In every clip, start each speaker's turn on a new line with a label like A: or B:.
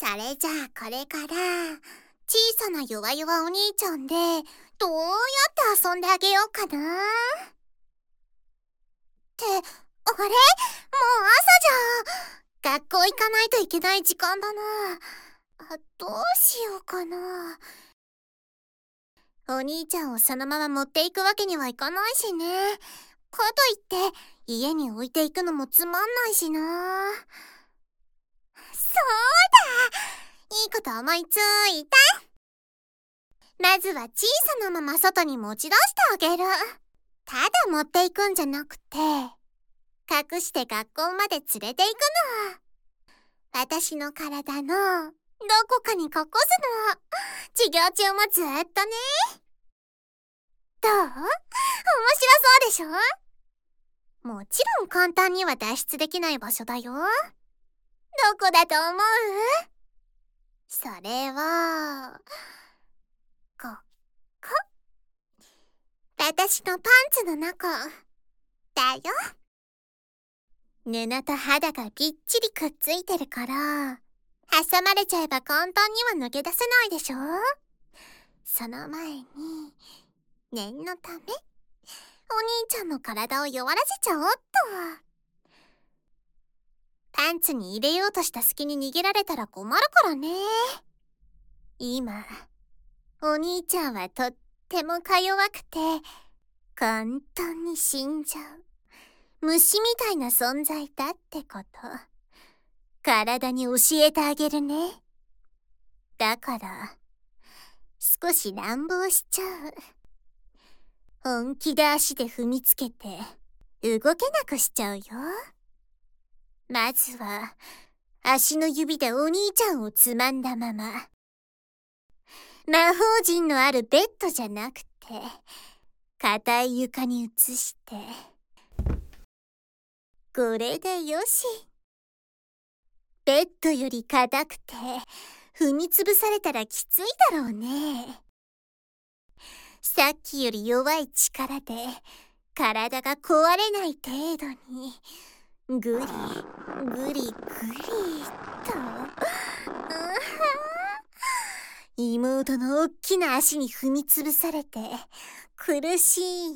A: それじゃあこれから小さな弱々お兄ちゃんでどうやって遊んであげようかな。ってあれ、もう朝じゃん。学校行かないといけない時間だな。どうしようかな。お兄ちゃんをそのまま持っていくわけにはいかないしね。かといって家に置いていくのもつまんないしな。そうだ、いいこと思いついた。まずは小さなまま外に持ち出してあげる。ただ持っていくんじゃなくて、隠して学校まで連れて行くの。私の体のどこかに隠すの。授業中もずっとね。どう？面白そうでしょ？もちろん簡単には脱出できない場所だよ。どこだと思う？それはここ。私のパンツの中だよ。布と肌がぎっちりくっついてるから、挟まれちゃえば簡単には抜け出せないでしょ。その前に念のためお兄ちゃんの体を弱らせちゃおっと。パンツに入れようとした隙に逃げられたら困るからね。今お兄ちゃんはとってもか弱くて簡単に死んじゃう虫みたいな存在だってこと、体に教えてあげるね。だから少し乱暴しちゃう。本気で足で踏みつけて動けなくしちゃうよ。まずは足の指でお兄ちゃんをつまんだまま、魔法陣のあるベッドじゃなくて硬い床に移して、これでよし。ベッドより硬くて踏みつぶされたらきついだろうね。さっきより弱い力で体が壊れない程度にグリグリグリと、妹のおっきな足に踏みつぶされて苦しい？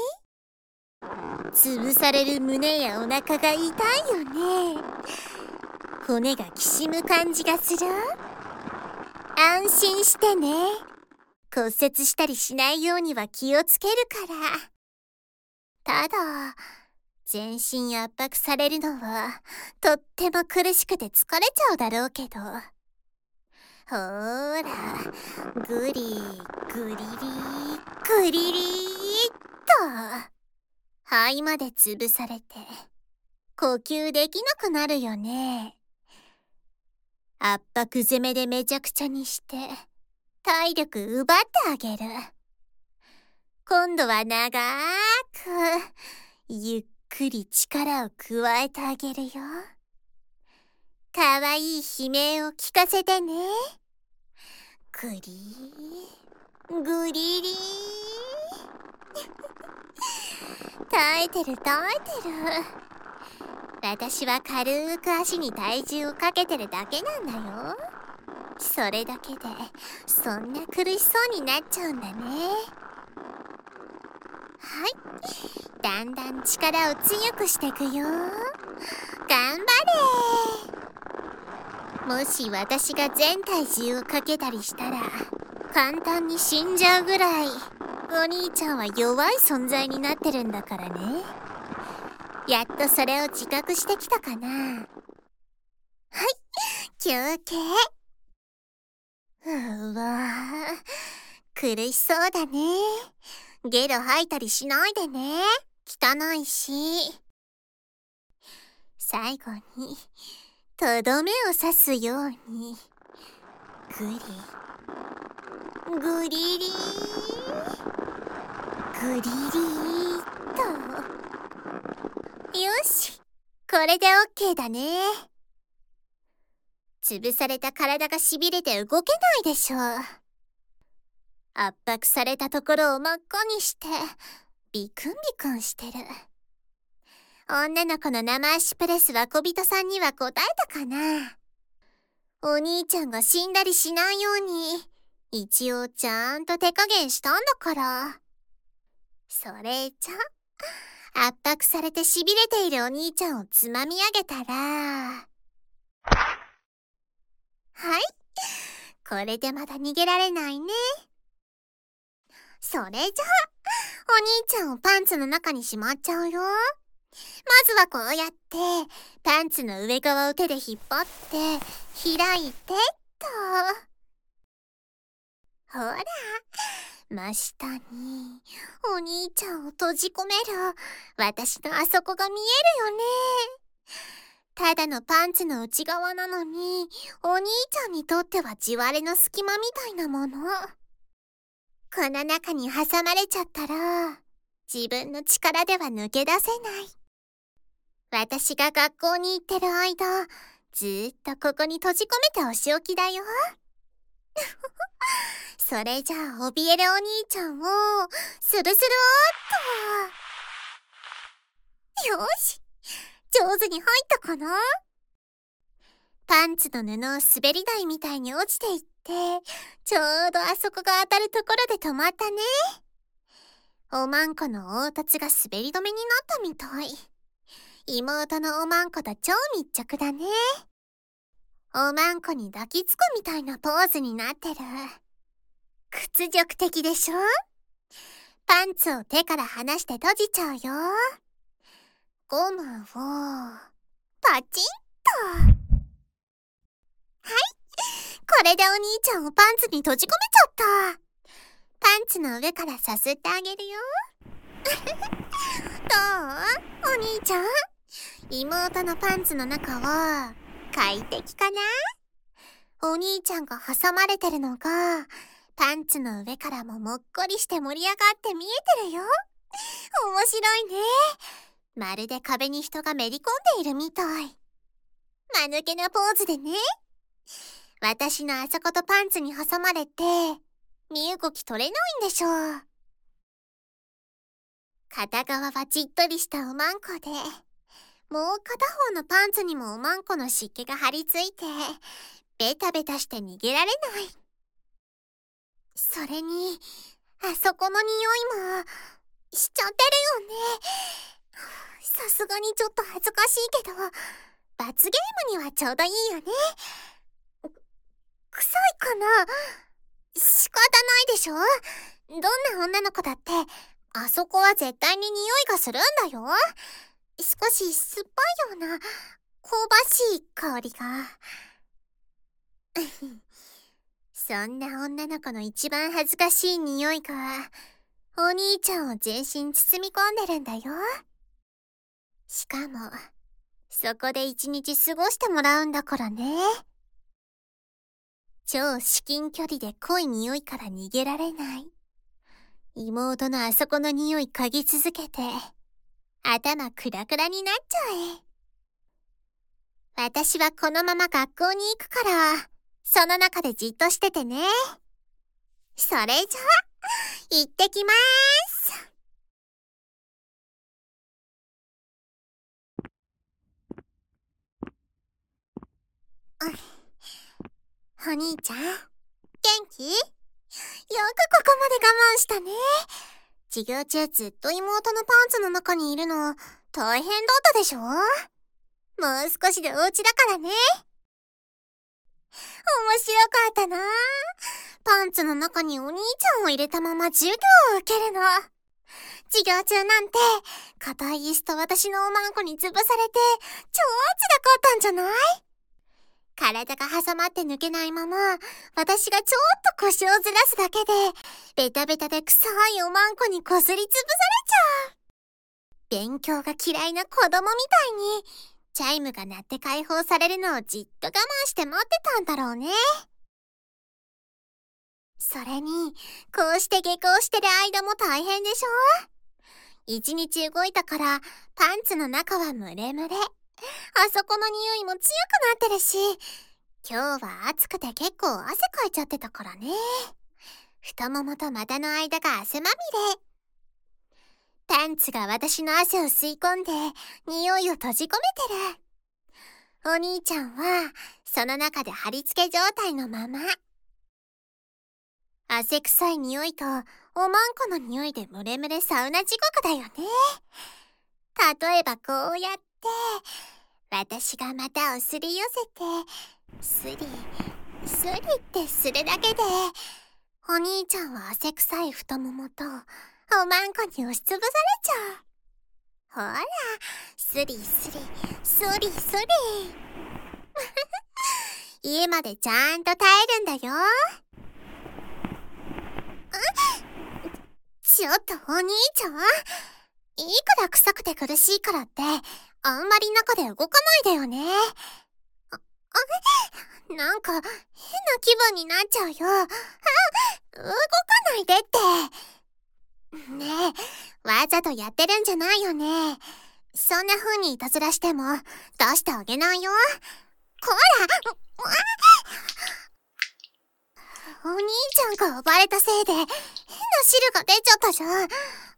A: 潰される胸やお腹が痛いよね。骨がきしむ感じがする？安心してね。骨折したりしないようには気をつけるから。ただ全身圧迫されるのはとっても苦しくて疲れちゃうだろうけど、ほーら、グリグリリグリリーっと肺まで潰されて呼吸できなくなるよね。圧迫攻めでめちゃくちゃにして体力奪ってあげる。今度は長くゆっくり力を加えてあげるよ。かわいい悲鳴を聞かせてね。グリーグリリー耐えてる耐えてる。私は軽く足に体重をかけてるだけなんだよ。それだけでそんな苦しそうになっちゃうんだね。はい、だんだん力を強くしていくよ。頑張れ。もし私が全体重をかけたりしたら簡単に死んじゃうぐらいお兄ちゃんは弱い存在になってるんだからね。やっとそれを自覚してきたかな。はい、休憩。うわー、苦しそうだね。ゲロ吐いたりしないでね。汚いし。最後にとどめを刺すようにグリグリリグリリーっと。よし、これで OK だね。潰された体がしびれて動けないでしょう。圧迫されたところを真っ赤にしてビクンビクンしてる。女の子の生足プレスは小人さんには答えたかな。 お兄ちゃんが死んだりしないように、一応ちゃんと手加減したんだから。それじゃ、圧迫されて痺れているお兄ちゃんをつまみ上げたら、はい、これでまだ逃げられないね。それじゃ、お兄ちゃんをパンツの中にしまっちゃうよ。まずはこうやって、パンツの上側を手で引っ張って、開いてっと。ほら、真下に、お兄ちゃんを閉じ込める、私のあそこが見えるよね。ただのパンツの内側なのに、お兄ちゃんにとっては地割れの隙間みたいなもの。この中に挟まれちゃったら、自分の力では抜け出せない。私が学校に行ってる間、ずーっとここに閉じ込めてお仕置きだよ。それじゃあ、怯えるお兄ちゃんを、スルスルーっと。よし、上手に入ったかな？パンツの布を滑り台みたいに落ちていって、ちょうどあそこが当たるところで止まったね。おまんこの凹凸が滑り止めになったみたい。妹のおまんこと超密着だね。おまんこに抱きつくみたいなポーズになってる。屈辱的でしょ？パンツを手から離して閉じちゃうよ。ゴムをパチンと。はい、これでお兄ちゃんをパンツに閉じ込めちゃった。パンツの上からさすってあげるよ。どう？お兄ちゃん、妹のパンツの中は快適かな？お兄ちゃんが挟まれてるのがパンツの上からももっこりして盛り上がって見えてるよ。面白いね。まるで壁に人がめり込んでいるみたい。間抜けなポーズでね。私のあそことパンツに挟まれて身動き取れないんでしょう。片側はじっとりしたおまんこで、もう片方のパンツにもおまんこの湿気が張り付いて、ベタベタして逃げられない。それに、あそこの匂いも、しちゃってるよね。さすがにちょっと恥ずかしいけど、罰ゲームにはちょうどいいよね。臭いかな？仕方ないでしょ？どんな女の子だって、あそこは絶対に匂いがするんだよ。少し酸っぱいような、香ばしい香りが。そんな女の子の一番恥ずかしい匂いが、お兄ちゃんを全身包み込んでるんだよ。しかも、そこで一日過ごしてもらうんだからね。超至近距離で濃い匂いから逃げられない。妹のあそこの匂い嗅ぎ続けて、頭クラクラになっちゃえ。私はこのまま学校に行くから、その中でじっとしててね。それじゃ、行ってきまーす。お兄ちゃん、元気？よくここまで我慢したね。授業中ずっと妹のパンツの中にいるの大変だったでしょ？もう少しでお家だからね。面白かったな。パンツの中にお兄ちゃんを入れたまま授業を受けるの。授業中なんて、硬い椅子と私のおまんこに潰されて、超辛かったんじゃない？体が挟まって抜けないまま、私がちょっと腰をずらすだけで、ベタベタで臭いおまんこにこすりつぶされちゃう。勉強が嫌いな子供みたいに、チャイムが鳴って解放されるのをじっと我慢して待ってたんだろうね。それに、こうして下校してる間も大変でしょ？一日動いたから、パンツの中はムレムレ。あそこの匂いも強くなってるし、今日は暑くて結構汗かいちゃってたからね。太ももと股の間が汗まみれ。パンツが私の汗を吸い込んで、匂いを閉じ込めてる。 お兄ちゃんはその中で貼り付け状態のまま。汗臭い匂いとおまんこの匂いでムレムレサウナ地獄だよね。例えばこうやって私が股をすり寄せてスリってするだけでお兄ちゃんは汗臭い太ももとおまんこに押しつぶされちゃう。ほら、スリスリスリスリ家までちゃんと耐えるんだよ。ちょっとお兄ちゃん、いくら臭くて苦しいからってあんまり中で動かないでよね。なんか変な気分になっちゃうよ。動かないでって。ねえ、わざとやってるんじゃないよね。そんな風にいたずらしても出してあげないよ。こらお兄ちゃんが暴れたせいで変な汁が出ちゃったじゃん。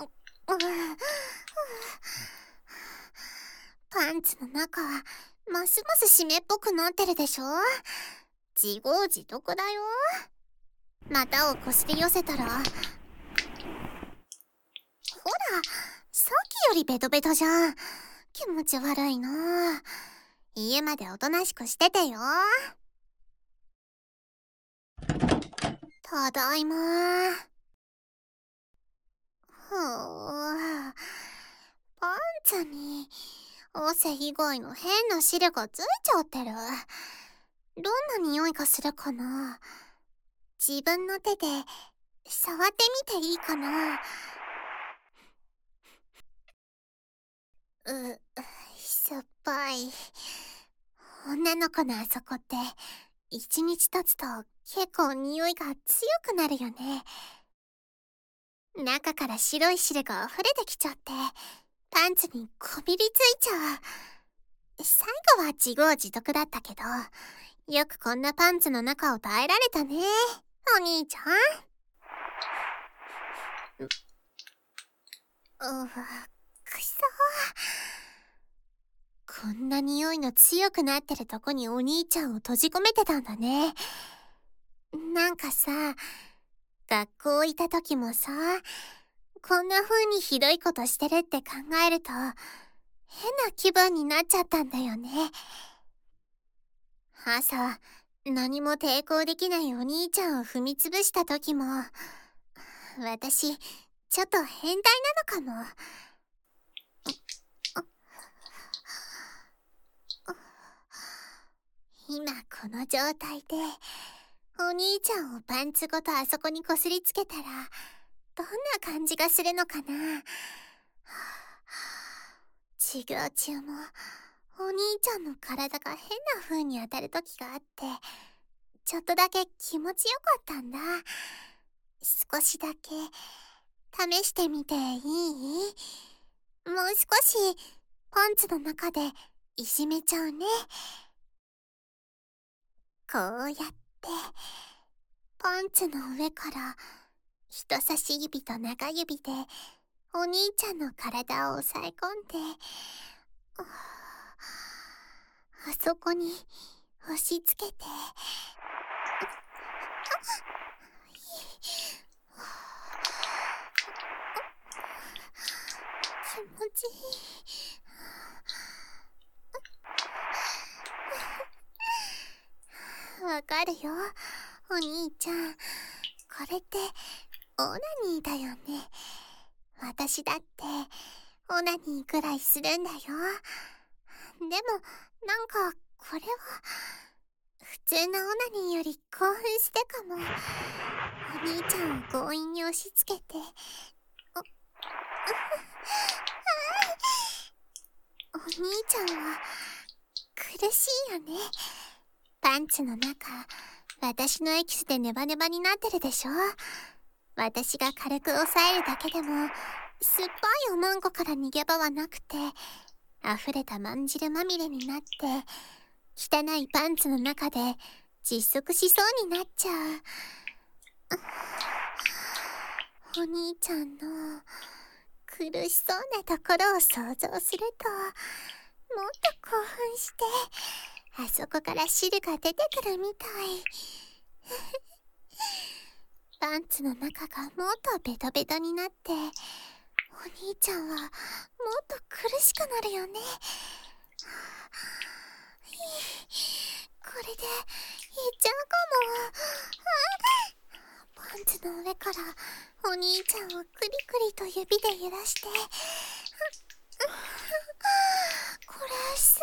A: パンツの中はますます湿っぽくなってるでしょ。自業自得だよ。股をこすり寄せたら、ほら、さっきよりベトベトじゃん。気持ち悪いな。家までおとなしくしててよ。ただいま。パンツに汗以外の変な汁がついちゃってる。どんな匂いがするかな。自分の手で触ってみていいかな。しょっぱい。女の子のあそこって一日経つと結構匂いが強くなるよね。中から白い汁が溢れてきちゃってパンツにこびりついちゃう。最後は自業自得だったけど、よくこんなパンツの中を耐えられたね、お兄ちゃん。くそ。こんな匂いの強くなってるとこにお兄ちゃんを閉じ込めてたんだね。なんかさ、学校いた時もさ、こんな風にひどいことしてるって考えると変な気分になっちゃったんだよね。朝、何も抵抗できないお兄ちゃんを踏みつぶした時も、私、ちょっと変態なのかも。今この状態で、お兄ちゃんをパンツごとあそこにこすりつけたら、どんな感じがするのかな。授業中も、お兄ちゃんの体が変な風に当たる時があって、ちょっとだけ気持ちよかったんだ。少しだけ、試してみていい？もう少し、パンツの中でいじめちゃうね。こうやって、パンツの上から人差し指と中指でお兄ちゃんの体を押さえ込んで、あそこに押し付けて、気持ちいい。わかるよ、お兄ちゃん。これってオナニーだよね。私だってオナニーくらいするんだよ。でもなんかこれは普通のオナニーより興奮してかも。お兄ちゃんを強引に押し付けて、お兄ちゃんは苦しいよね。パンツの中、私のエキスでネバネバになってるでしょ。私が軽く押さえるだけでも酸っぱいおまんこから逃げ場はなくて、溢れたまん汁まみれになって汚いパンツの中で窒息しそうになっちゃう。お兄ちゃんの苦しそうなところを想像するとと興奮して、あそこから汁が出てくるみたい。パンツの中がもっとベトベトになって、お兄ちゃんはもっと苦しくなるよね。これでいっちゃうかも。パンツの上からお兄ちゃんをクリクリと指で揺らして、これす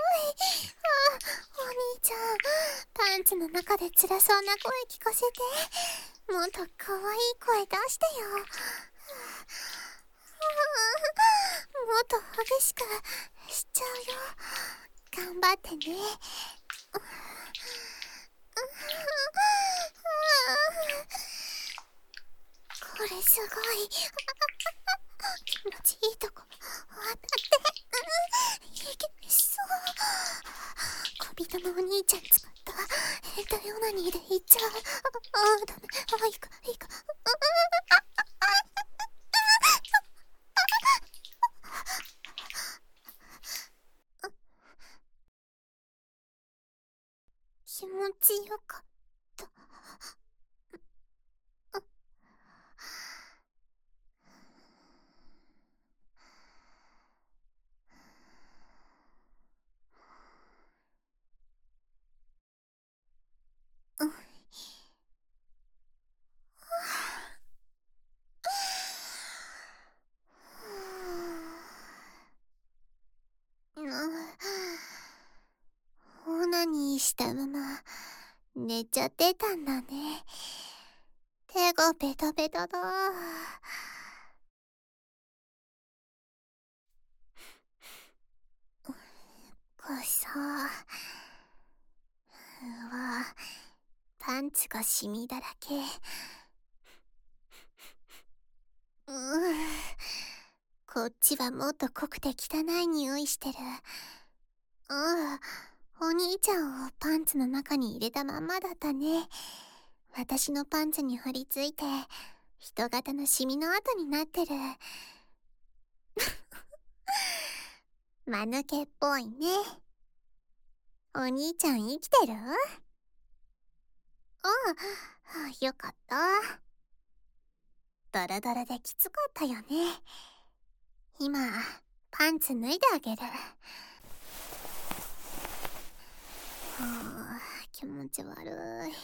A: ごい。お兄ちゃん、パンツの中で辛そうな声聞かせて。もっと可愛い声出してよ。もっと激しくしちゃうよ。頑張ってね。これすごい。気持ちいいとこ当たって。いけそう。小人のお兄ちゃん使った変態オナニーでいっちゃう。ダメ。いいか。気持ちよかった。オナニーしたまま寝ちゃってたんだね。手がベタベタだ。パンツがシミだらけ。こっちはもっと濃くて汚い匂いしてる。お兄ちゃんをパンツの中に入れたまんまだったね。私のパンツに張り付いて人型のシミの跡になってる。間抜けっぽいね。お兄ちゃん生きてる？よかった。ドロドロできつかったよね。今パンツ脱いであげる。気持ち悪い。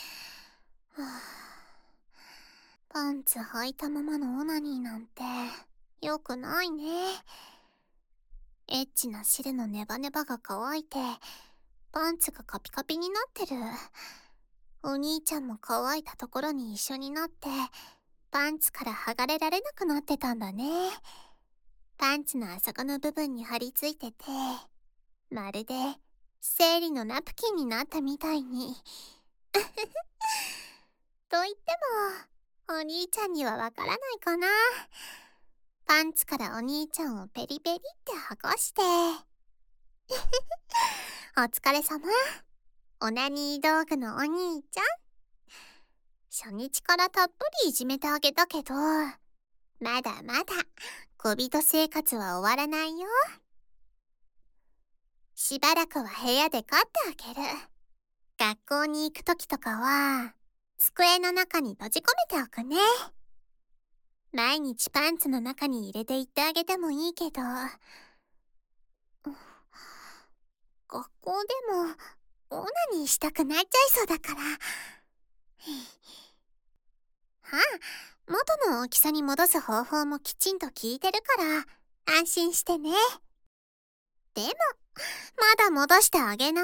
A: パンツ履いたままのオナニーなんてよくないね。エッチな汁のネバネバが乾いてパンツがカピカピになってる。お兄ちゃんも乾いたところに一緒になってパンツから剥がれられなくなってたんだね。パンツのあそこの部分に張り付いてて、まるで生理のナプキンになったみたいに。と言ってもお兄ちゃんにはわからないかな。パンツからお兄ちゃんをペリペリって剥がして。お疲れ様。オナニー道具のお兄ちゃん。初日からたっぷりいじめてあげたけど、まだまだ小人生活は終わらないよ。しばらくは部屋で飼ってあげる。学校に行くときとかは机の中に閉じ込めておくね。毎日パンツの中に入れていってあげてもいいけど、学校でもオナニーしたくなっちゃいそうだから。元の大きさに戻す方法もきちんと聞いてるから安心してね。でもまだ戻してあげない。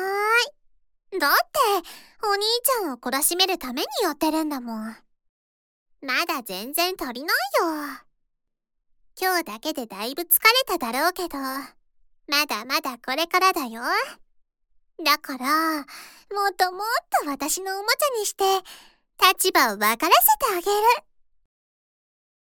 A: だってお兄ちゃんを懲らしめるためにやってるんだもん。まだ全然足りないよ。今日だけでだいぶ疲れただろうけど、まだまだこれからだよ。だからもっともっと私のおもちゃにして立場を分からせてあげる。